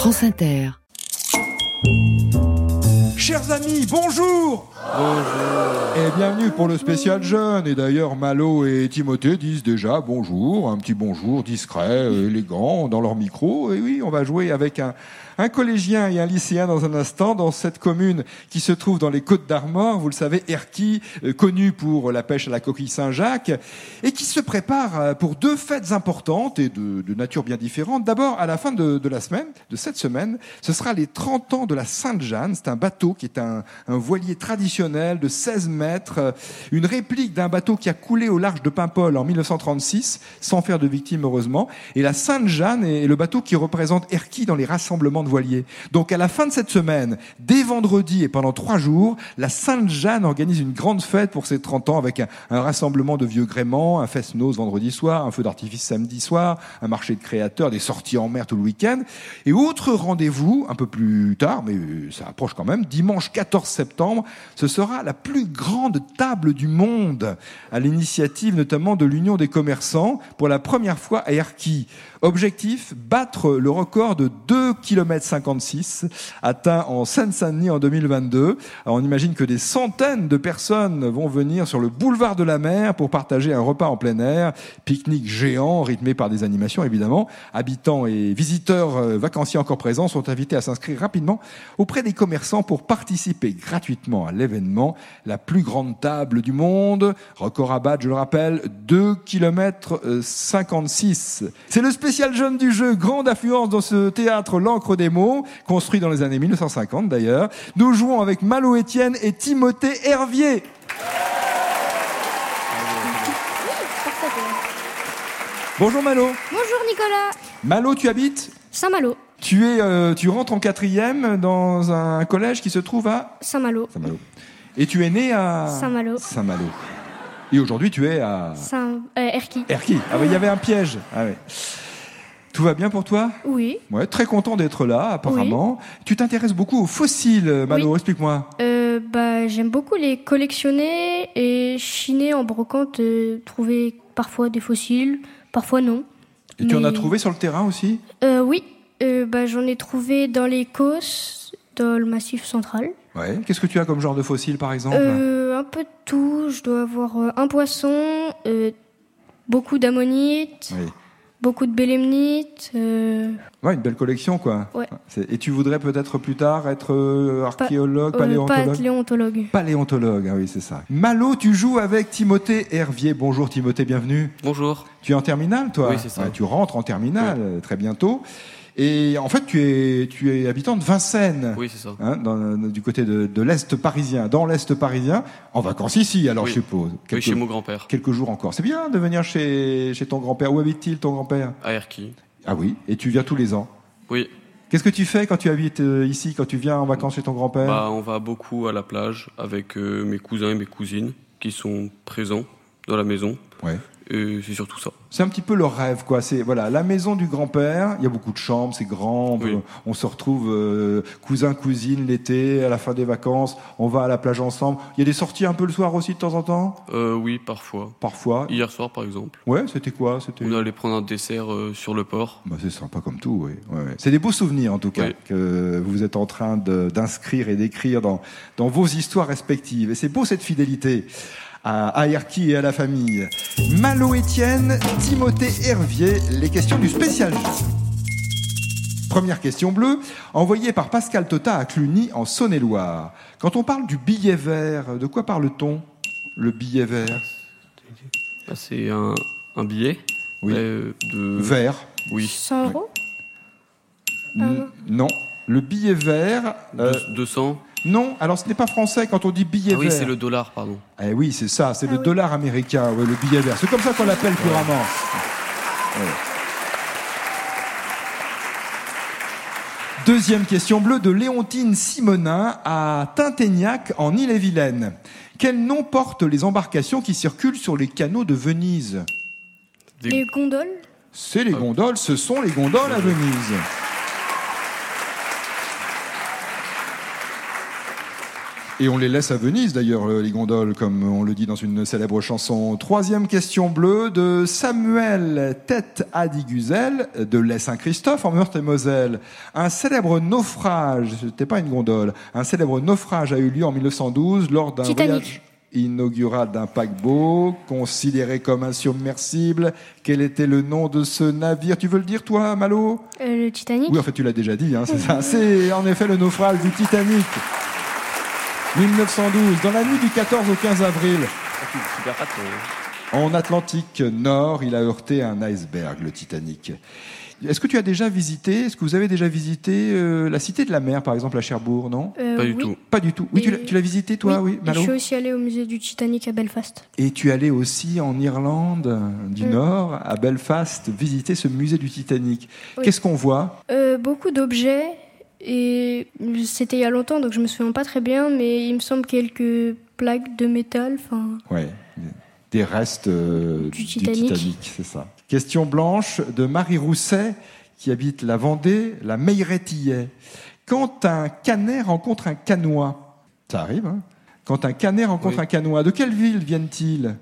France Inter. Chers amis, bonjour. Bonjour. Et bienvenue pour le spécial jeune. Et d'ailleurs, Malo et Timothée disent déjà bonjour, un petit bonjour discret, élégant, dans leur micro. Et oui, on va jouer avec un collégien et un lycéen dans un instant, dans cette commune qui se trouve dans les Côtes d'Armor, vous le savez, Erquy, connu pour la pêche à la coquille Saint-Jacques, et qui se prépare pour deux fêtes importantes et de nature bien différente. D'abord, à la fin de cette semaine, ce sera les 30 ans de la Sainte-Jeanne. C'est un bateau qui est un voilier traditionnel de 16 mètres, une réplique d'un bateau qui a coulé au large de Paimpol en 1936, sans faire de victimes heureusement. Et la Sainte-Jeanne est le bateau qui représente Erquy dans les rassemblements de voiliers. Donc à la fin de cette semaine, dès vendredi et pendant 3 jours, la Sainte-Jeanne organise une grande fête pour ses 30 ans avec un rassemblement de vieux gréments, un fest-noz vendredi soir, un feu d'artifice samedi soir, un marché de créateurs, des sorties en mer tout le week-end. Et autre rendez-vous, un peu plus tard, mais ça approche quand même, dimanche 14 septembre, ce sera la plus grande table du monde, à l'initiative notamment de l'Union des commerçants, pour la première fois à Erquy. Objectif, battre le record de 2,56 km atteint en Seine-Saint-Denis en 2022. Alors on imagine que des centaines de personnes vont venir sur le boulevard de la mer pour partager un repas en plein air, pique-nique géant, rythmé par des animations évidemment. Habitants et visiteurs vacanciers encore présents sont invités à s'inscrire rapidement auprès des commerçants pour participer gratuitement à l'événement. La plus grande table du monde, record à battre, je le rappelle, 2,56 km. C'est le spécial jeune du jeu, grande affluence dans ce théâtre L'Ancre des mots, construit dans les années 1950 d'ailleurs. Nous jouons avec Malo Etienne et Timothée Hervier. Bonjour Malo. Bonjour Nicolas. Malo, tu habites Saint-Malo. Tu rentres en 4e dans un collège qui se trouve à Saint-Malo. Et tu es né à Saint-Malo. Et aujourd'hui tu es à Erquy. Erquy. Ah oui, il y avait un piège. Ah oui. Tout va bien pour toi ? Oui. Ouais, très content d'être là, apparemment. Oui. Tu t'intéresses beaucoup aux fossiles, Malo, oui. Explique-moi. J'aime beaucoup les collectionner et chiner en brocante, trouver parfois des fossiles, parfois non. Et tu en as trouvé sur le terrain aussi ? Oui. J'en ai trouvé dans les Causses, dans le Massif central. Ouais. Qu'est-ce que tu as comme genre de fossiles, par exemple ? Un peu de tout. Je dois avoir un poisson, beaucoup d'ammonites. Oui. Beaucoup de bélémnites. Ouais, une belle collection, quoi. Ouais. Et tu voudrais peut-être plus tard être archéologue, paléontologue ? Paléontologue, ah oui, c'est ça. Malo, tu joues avec Timothée Hervier. Bonjour Timothée, bienvenue. Bonjour. Tu es en terminale, toi ? Oui, c'est ça. Ouais, tu rentres en terminale très bientôt. Et en fait, tu es habitant de Vincennes. Oui, c'est ça. Du côté de l'Est parisien, dans l'Est parisien, en vacances ici, alors je suppose. Oui, chez mon grand-père. Quelques jours encore. C'est bien de venir chez ton grand-père. Où habite-t-il, ton grand-père ? À Erquy. Ah oui, et tu viens tous les ans ? Oui. Qu'est-ce que tu fais quand tu habites ici, quand tu viens en vacances chez ton grand-père ? On va beaucoup à la plage avec mes cousins et mes cousines qui sont présents dans la maison. Ouais. Et c'est surtout ça. C'est un petit peu leur rêve, quoi. C'est la maison du grand-père. Il y a beaucoup de chambres, c'est grand. On se retrouve cousins, cousines l'été, à la fin des vacances. On va à la plage ensemble. Il y a des sorties un peu le soir aussi de temps en temps. Oui, parfois. Parfois. Hier soir, par exemple. Ouais, c'était quoi ? On allait prendre un dessert sur le port. C'est sympa comme tout, oui. Ouais. C'est des beaux souvenirs, en tout cas, que vous êtes en train d'inscrire et d'écrire dans vos histoires respectives. Et c'est beau cette fidélité à Erquy et à la famille. Malo Etienne, Timothée Hervier, les questions du spécial jeu. Première question bleue, envoyée par Pascal Tota à Cluny, en Saône-et-Loire. Quand on parle du billet vert, de quoi parle-t-on ? Le billet vert ? C'est un billet. Oui. Vert. Oui. 100 euros ? Non. Le billet vert... 200 ? Non, alors ce n'est pas français quand on dit billet vert. Oui, c'est le dollar, pardon. Eh oui, c'est ça, c'est le dollar américain, le billet vert. C'est comme ça qu'on l'appelle couramment. Ouais. Deuxième question bleue de Léontine Simonin à Tinténiac en Ille-et-Vilaine. Quel nom portent les embarcations qui circulent sur les canaux de Venise ? Les gondoles ? C'est les gondoles, ce sont les gondoles à Venise. Et on les laisse à Venise, d'ailleurs, les gondoles, comme on le dit dans une célèbre chanson. Troisième question bleue de Samuel Tête Adiguzel de l'Est-Saint-Christophe, en Meurthe-et-Moselle. Un célèbre naufrage, c'était pas une gondole, un célèbre naufrage a eu lieu en 1912 lors d'un voyage inaugural d'un paquebot, considéré comme insubmersible. Quel était le nom de ce navire? Tu veux le dire, toi, Malo? Le Titanic. Oui, en fait, tu l'as déjà dit, hein, c'est ça. C'est en effet le naufrage du Titanic. 1912, dans la nuit du 14 au 15 avril. En Atlantique Nord, il a heurté un iceberg, le Titanic. Est-ce que tu as déjà visité, est-ce que vous avez déjà visité la Cité de la Mer, par exemple, à Cherbourg, non? Pas du tout. Pas du tout. Oui, tu l'as visité, toi, oui, Malo? Je suis aussi allé au musée du Titanic à Belfast. Et tu es allé aussi en Irlande du Nord, à Belfast, visiter ce musée du Titanic. Oui. Qu'est-ce qu'on voit? Beaucoup d'objets. Et c'était il y a longtemps, donc je me souviens pas très bien, mais il me semble quelques plaques de métal. Ouais, des restes du Titanic, c'est ça. Question blanche de Marie Rousset, qui habite la Vendée, la Meilleretillet. Quand un canet rencontre un canois, ça arrive, hein? Quand un canet rencontre un canois, de quelle ville viennent-ils?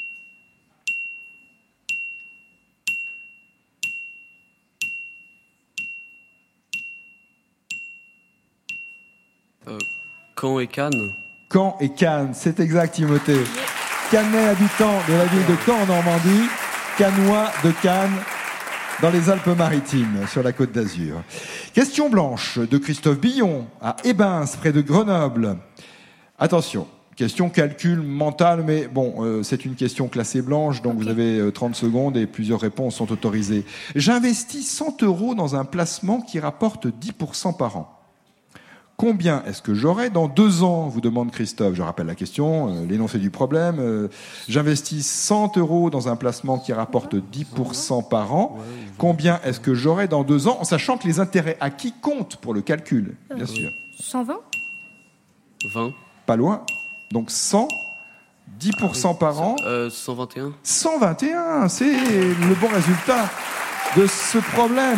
Caen et Cannes. Caen et Cannes, c'est exact, Timothée. Canet, habitant de la ville de Caen en Normandie, canois de Cannes dans les Alpes-Maritimes, sur la Côte d'Azur. Question blanche de Christophe Billon, à Ébins, près de Grenoble. Attention, question calcul mental, mais bon, c'est une question classée blanche, donc vous avez 30 secondes et plusieurs réponses sont autorisées. J'investis 100 € dans un placement qui rapporte 10% par an. Combien est-ce que j'aurai dans 2 ans, vous demande Christophe. Je rappelle la question, l'énoncé du problème. J'investis 100 € dans un placement qui rapporte 10% par an. Combien est-ce que j'aurai dans 2 ans, en sachant que les intérêts acquis comptent pour le calcul, bien sûr. 120 20. Pas loin. Donc 100, 10% par an. 121. 121, c'est le bon résultat de ce problème.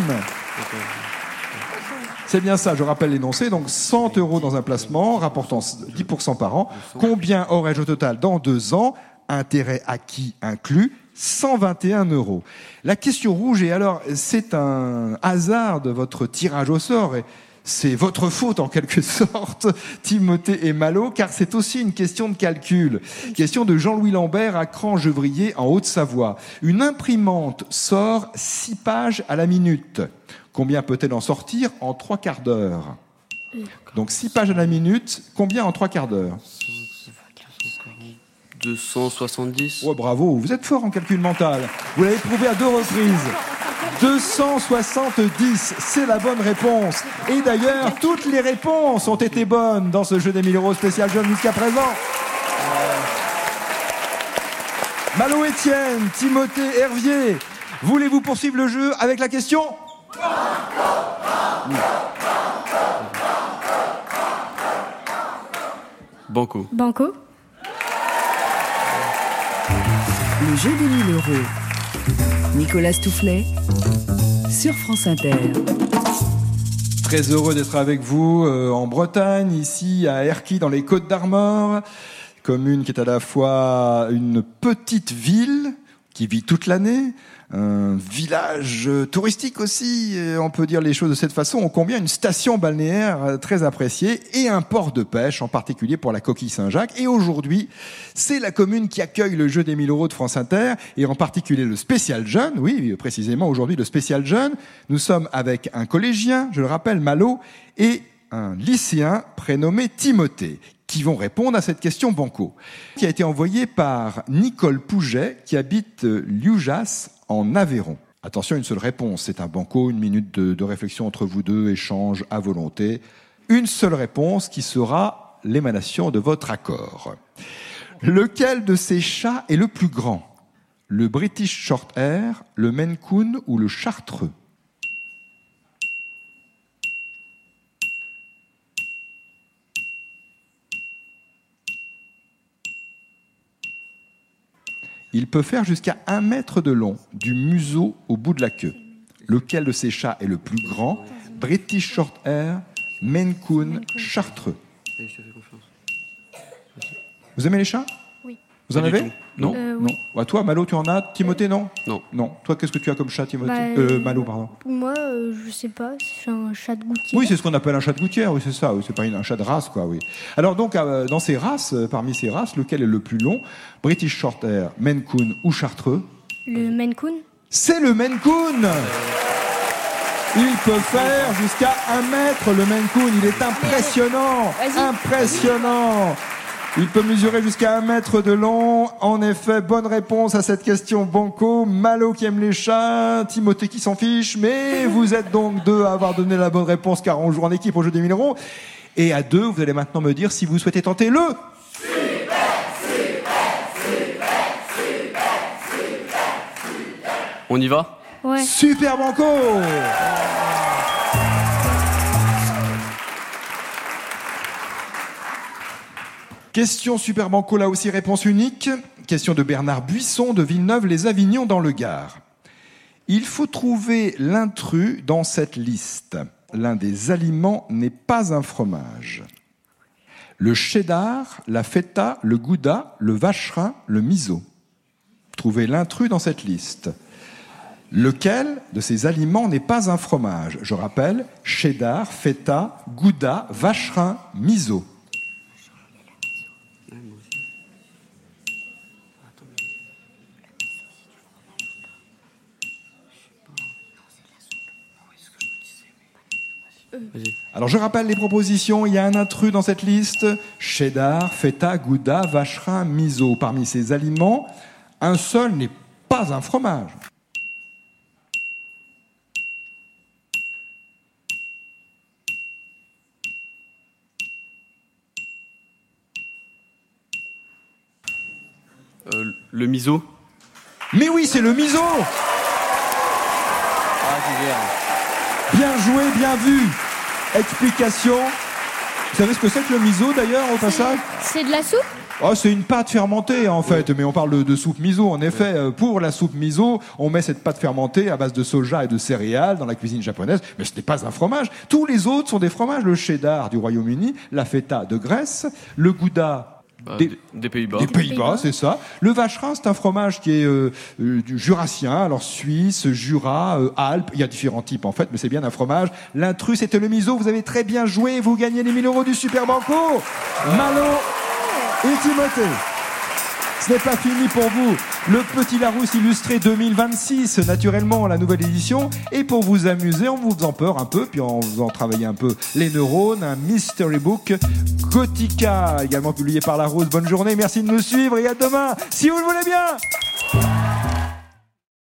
C'est bien ça, je rappelle l'énoncé. Donc 100 € dans un placement, rapportant 10% par an. Combien aurais-je au total dans 2 ans? Intérêt acquis inclus, 121 €. La question rouge, et alors c'est un hasard de votre tirage au sort, et c'est votre faute en quelque sorte, Timothée et Malo, car c'est aussi une question de calcul. Question de Jean-Louis Lambert à Cran-Gevrier en Haute-Savoie. Une imprimante sort 6 pages à la minute. Combien peut-elle en sortir en 3/4 d'heure? Donc 6 pages à la minute, combien en 3/4 d'heure? 270. Oh, bravo, vous êtes fort en calcul mental. Vous l'avez prouvé à 2 reprises. 270, c'est la bonne réponse. Et d'ailleurs, toutes les réponses ont été bonnes dans ce jeu des 1000 € spécial jeune jusqu'à présent. Malo Etienne, Timothée Hervier, voulez-vous poursuivre le jeu avec la question? Banco. Banco. Le jeu des 1000 €. Nicolas Stoufflet sur France Inter. Très heureux d'être avec vous en Bretagne, ici à Erquy, dans les Côtes d'Armor, commune qui est à la fois une petite ville qui vit toute l'année, un village touristique aussi, on peut dire les choses de cette façon, ô combien une station balnéaire très appréciée et un port de pêche, en particulier pour la coquille Saint-Jacques. Et aujourd'hui, c'est la commune qui accueille le jeu des 1000 € de France Inter, et en particulier le spécial jeune, oui, précisément aujourd'hui le spécial jeune. Nous sommes avec un collégien, je le rappelle, Malo, et un lycéen prénommé Timothée, qui vont répondre à cette question banco, qui a été envoyée par Nicole Pouget, qui habite Lioujas, en Aveyron. Attention, une seule réponse, c'est un banco, 1 minute de réflexion entre vous deux, échange à volonté. Une seule réponse qui sera l'émanation de votre accord. Lequel de ces chats est le plus grand? Le British Shorthair, le Maine Coon ou le Chartreux? Il peut faire jusqu'à 1 mètre de long, du museau au bout de la queue. Lequel de ces chats est le plus grand? British Shorthair, Maine Coon, Chartreux. Vous aimez les chats? Oui. Vous en Pas du avez? tout. Non. Oui. Bah, toi, Malo, tu en as? Timothée, non? Non. Non. Toi, qu'est-ce que tu as comme chat, Timothée? Malo, pardon. Pour moi, je sais pas, c'est un chat de gouttière. Oui, c'est ce qu'on appelle un chat de gouttière, oui, c'est ça. Oui, c'est pas un chat de race, quoi, oui. Alors donc, dans ces races, parmi ces races, lequel est le plus long? British Shorthair, Maine Coon ou Chartreux? Le Maine Coon. C'est le Maine Coon. Il peut faire jusqu'à 1 mètre, le Maine Coon. Il est impressionnant. Impressionnant. Il peut mesurer jusqu'à 1 mètre de long. En effet, bonne réponse à cette question, Banco. Malo qui aime les chats, Timothée qui s'en fiche, mais vous êtes donc 2 à avoir donné la bonne réponse car on joue en équipe au jeu des 1000 €. Et à 2, vous allez maintenant me dire si vous souhaitez tenter le... On y va? Ouais. Super Banco. Question Super Banco, là aussi réponse unique. Question de Bernard Buisson de Villeneuve-les-Avignon dans le Gard. Il faut trouver l'intrus dans cette liste. L'un des aliments n'est pas un fromage. Le cheddar, la feta, le gouda, le vacherin, le miso. Trouvez l'intrus dans cette liste. Lequel de ces aliments n'est pas un fromage? Je rappelle, cheddar, feta, gouda, vacherin, miso. Alors je rappelle les propositions, il y a un intrus dans cette liste, cheddar, feta, gouda, vacherin, miso. Parmi ces aliments, un seul n'est pas un fromage. Le miso. Mais oui, c'est le miso. Bien joué, bien vu. Explication. Vous savez ce que c'est que le miso d'ailleurs au passage? C'est de la soupe? Oh, c'est une pâte fermentée en fait, mais on parle de soupe miso. En effet, pour la soupe miso, on met cette pâte fermentée à base de soja et de céréales dans la cuisine japonaise, mais ce n'est pas un fromage. Tous les autres sont des fromages. Le cheddar du Royaume-Uni, la feta de Grèce, le gouda des Pays-Bas. Des Pays-Bas, c'est ça. Le vacherin, c'est un fromage qui est du jurassien, alors Suisse, Jura, Alpes, il y a différents types en fait, mais c'est bien un fromage. L'intrus, c'était le miso, vous avez très bien joué, vous gagnez les 1000 € du Super Banco. Malo et Timothée. Ce n'est pas fini pour vous. Le Petit Larousse illustré 2026, naturellement, la nouvelle édition. Et pour vous amuser, en vous faisant peur un peu, puis en faisant travailler un peu les neurones, un mystery book Gothica, également publié par Larousse. Bonne journée, merci de nous suivre et à demain, si vous le voulez bien.